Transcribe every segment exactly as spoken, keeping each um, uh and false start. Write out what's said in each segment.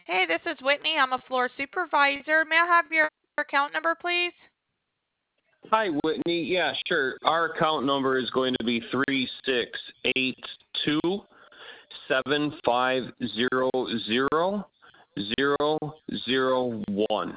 Hey, this is Whitney. I'm a floor supervisor. May I have your account number, please? Hi, Whitney. Yeah, sure. Our account number is going to be three six eight two seven five zero zero zero zero one.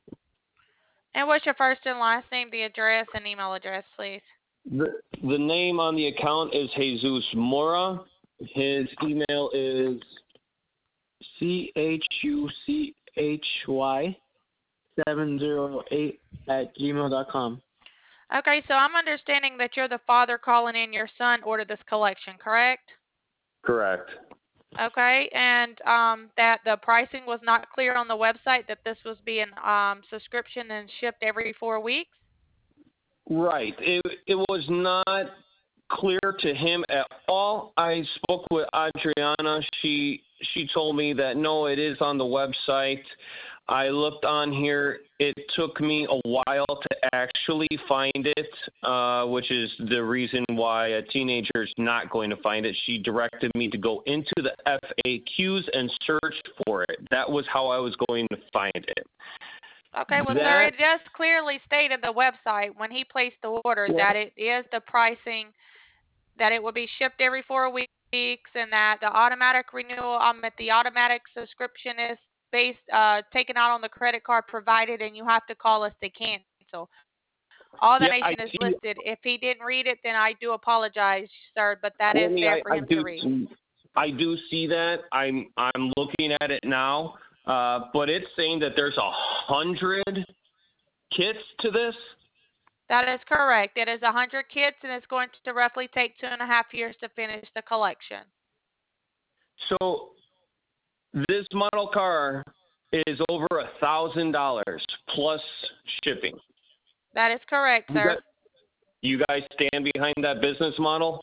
And what's your first and last name, the address, and email address, please? The, the name on the account is Jesus Mora. His email is C H U C H Y seven zero eight at gmail dot com. Okay, so I'm understanding that you're the father calling in your son ordered this collection, correct? correct. Okay, and um, that the pricing was not clear on the website, that this was being um, subscription and shipped every four weeks? Right. It, it was not clear to him at all. I spoke with Adriana. She she told me that no, it is on the website. I looked on here. It took me a while to actually find it, uh, which is the reason why a teenager is not going to find it. She directed me to go into the F A Qs and search for it. That was how I was going to find it. Okay, well, sir, That it just clearly stated the website when he placed the order yeah. that it is the pricing, that it will be shipped every four weeks, and that the automatic renewal, um, that the automatic subscription is based, uh, taken out on the credit card provided, and you have to call us to cancel. All the Yeah, I information is see. listed. If he didn't read it, then I do apologize, sir, but that is Whitney, there I, for I him to do read. see, I do see that. I'm I'm looking at it now, uh, but it's saying that there's a hundred kits to this. That is correct. It is one hundred kits, and it's going to roughly take two and a half years to finish the collection. So this model car is over a thousand dollars plus shipping. That is correct, You sir. guys, you guys stand behind that business model?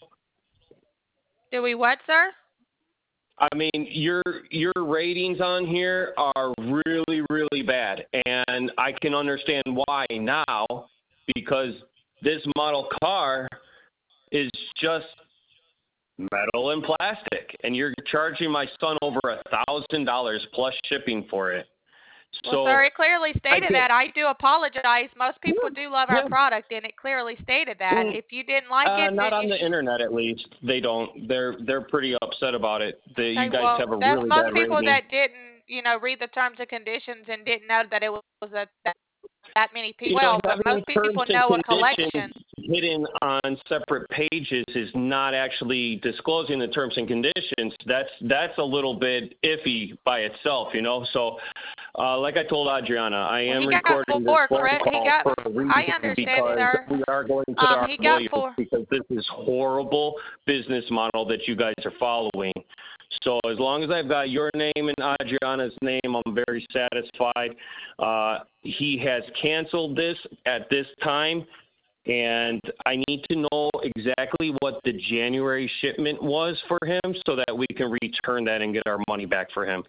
Do we what, sir? I mean, your your ratings on here are really really bad, and I can understand why now, because this model car is just metal and plastic, and you're charging my son over a thousand dollars plus shipping for it. Well, So sir, it clearly I stated can that. I do apologize. Most people do love our yeah, product, and it clearly stated that. mm, If you didn't like uh, it, not then on you the should. internet at least. They don't. They're they're pretty upset about it. They, Okay, you guys well, have a that's really most bad people rating. that didn't, you know, read the terms and conditions and didn't know that it was a, that, that many people. You know, Well, but having the most terms people and know a conditions collection. hidden on separate pages is not actually disclosing the terms and conditions. That's that's a little bit iffy by itself, you know. So, uh, like I told Adriana, I Well, am he got recording this four, phone correct? He call got. for a I reason understand, because sir. we are going to Um, our he got lawyers four. because this is horrible business model that you guys are following. So as long as I've got your name and Adriana's name, I'm very satisfied. Uh, he has canceled this at this time, and I need to know exactly what the January shipment was for him so that we can return that and get our money back for him.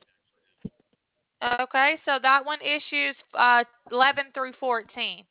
Okay, so that one issues uh, eleven through fourteen.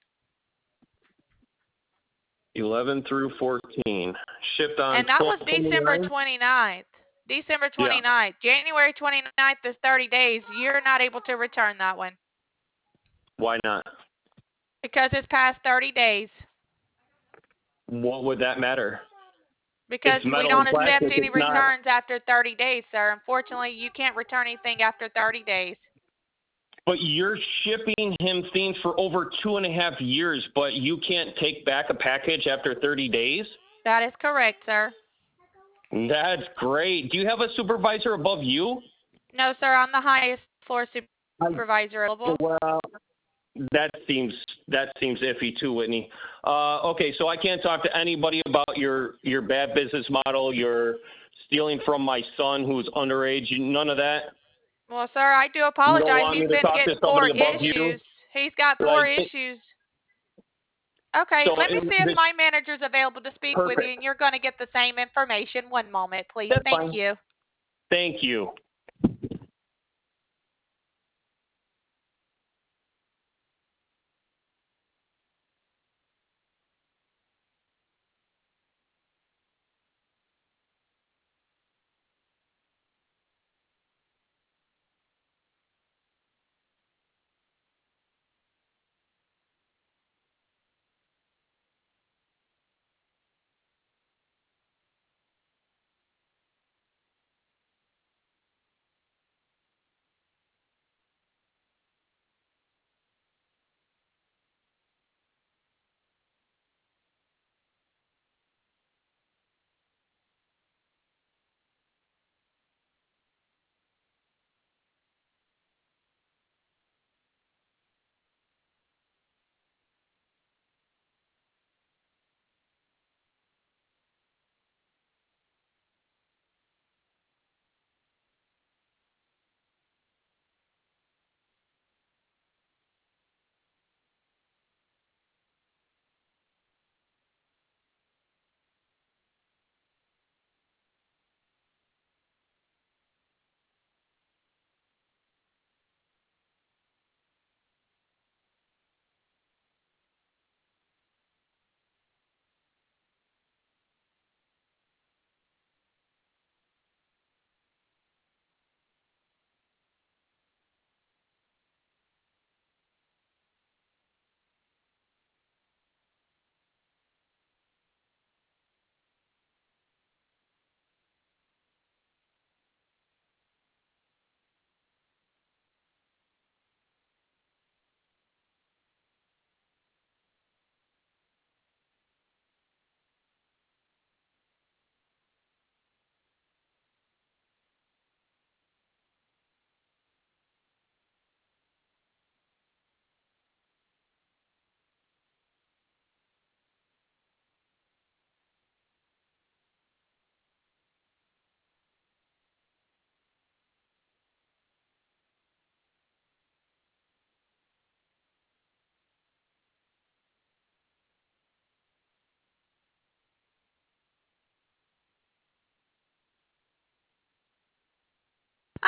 eleven through fourteen. Shipped on And that twelve was December twenty-nine? twenty-ninth. December Yeah. twenty-ninth. January twenty-ninth is thirty days. You're not able to return that one Why not? because it's past thirty days. What would that matter? Because It's we metal don't and accept plastic. any It's not. returns after thirty days, sir. Unfortunately, you can't return anything after thirty days. But you're shipping him things for over two and a half years, but you can't take back a package after thirty days? That is correct, sir. That's great. Do you have a supervisor above you? No, sir, I'm the highest floor I, supervisor available. well, that seems that seems iffy too, Whitney. Uh, okay, so I can't talk to anybody about your your bad business model. You're stealing from my son who's underage. None of that. Well, sir, I do You don't apologize. want He's me to been talk to getting four somebody above you, issues. He's got four like issues. Okay, so. let me It, see if this my manager's available to speak with you, perfect. and you're going to get the same information. One moment, please. That's Thank fine. you. Thank you.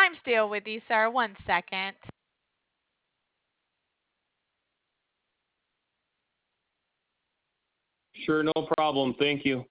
I'm still with you, sir. One second. Sure, no problem. Thank you.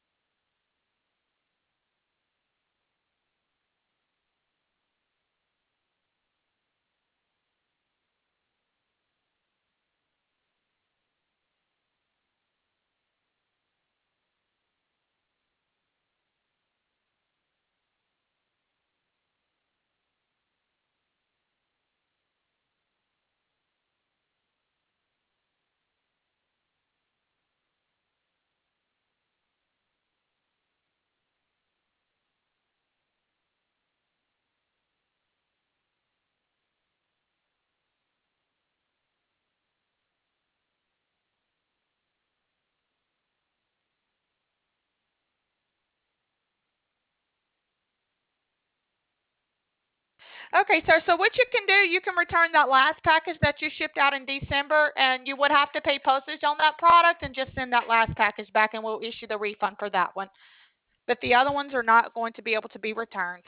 Okay, sir. So what you can do, you can return that last package that you shipped out in December, and you would have to pay postage on that product and just send that last package back, and we'll issue the refund for that one. But the other ones are not going to be able to be returned.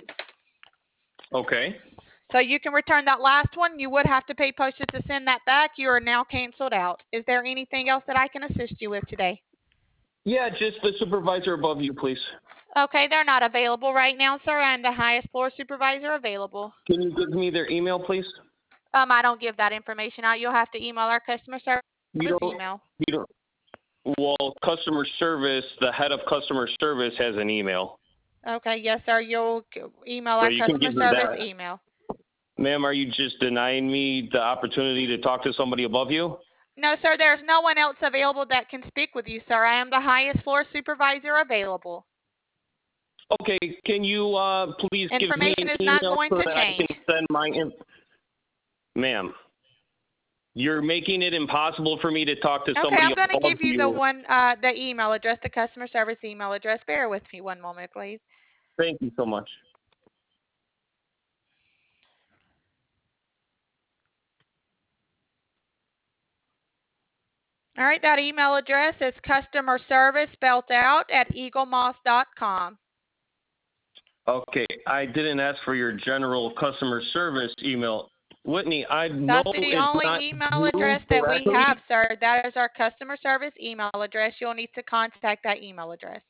Okay. So you can return that last one. You would have to pay postage to send that back. You are now canceled out. Is there anything else that I can assist you with today? Yeah, just the supervisor above you, please. Okay, they're not available right now, sir. I'm the highest floor supervisor available. Can you give me their email, please? Um, I don't give that information out. You'll have to email our customer service You don't, email. you don't. Well, customer service, the head of customer service has an email. Okay, yes, sir. You'll email So our you can customer give me service that. email. Ma'am, are you just denying me the opportunity to talk to somebody above you? No, sir. There's no one else available that can speak with you, sir. I am the highest floor supervisor available. Okay, can you uh, please give me Information an is not email going so to that I change. can send my in- Ma'am, you're making it impossible for me to talk to Okay, somebody I'm going to above give you you. the one, uh, the email address, the customer service email address. Bear with me one moment, please. Thank you so much. All right, that email address is customer service spelled out at eaglemoss dot com. Okay, I didn't ask for your general customer service email. Whitney, I know That's the it's only not email you address that we directly. have, sir. That is our customer service email address. You'll need to contact that email address.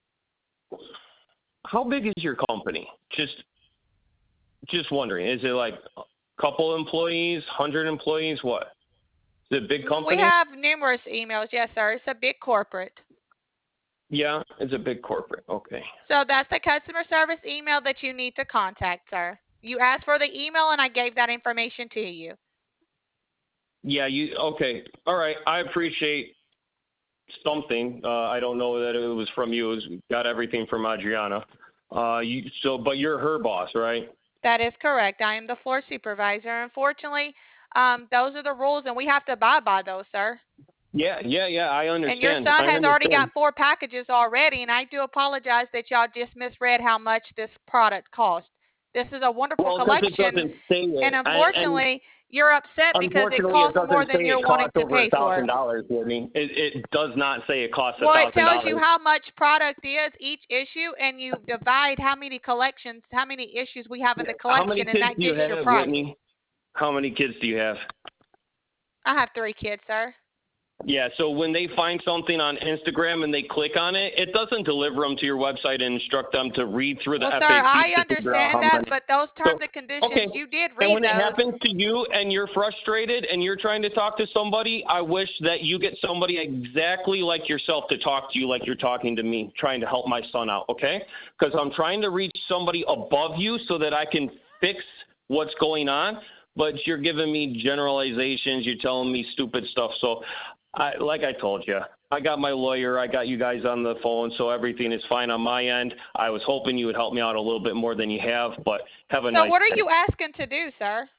How big is your company? Just just wondering. Is it like a couple employees, hundred employees, what? Is it a big We company? have numerous emails. Yes, sir. It's a big corporate. Yeah, it's a big corporate. Okay. So that's the customer service email that you need to contact, sir. You asked for the email and I gave that information to you. Yeah, you okay. All right. I appreciate something. Uh, I don't know that it was from you. It was, got everything from Adriana. Uh, you so but you're her boss, right? That is correct. I am the floor supervisor. Unfortunately, um, those are the rules and we have to abide by those, sir. Yeah, yeah, yeah. I And your understand. son I has already understand. got four packages already, and I do apologize that y'all just misread how much this product cost. This is a wonderful Well, because it collection, doesn't say it, and I, and unfortunately, you're upset because it unfortunately, it costs more doesn't than say you're it wanting costs to over a pay for. thousand dollars, Whitney. It it does not say it costs a Well, it thousand tells you dollars. how much product is each issue, and you divide how many collections, how many issues we have in the How many collection, and kids that do you gives your have, price. Whitney? How many kids do you have? I have three kids, sir. Yeah, so when they find something on Instagram and they click on it, it doesn't deliver them to your website and instruct them to read through the Well, F sir, A Q I to figure out how understand that, many. but those So, terms and conditions, okay. you did And read when it those. happens to you and you're frustrated and you're trying to talk to somebody, I wish that you get somebody exactly like yourself to talk to you like you're talking to me, trying to help my son out, okay? Because I'm trying to reach somebody above you so that I can fix what's going on, but you're giving me generalizations, you're telling me stupid stuff. So, I, like I told you, I got my lawyer, I got you guys on the phone, so everything is fine on my end. I was hoping you would help me out a little bit more than you have, but have a So nice what are day. you asking to do, sir?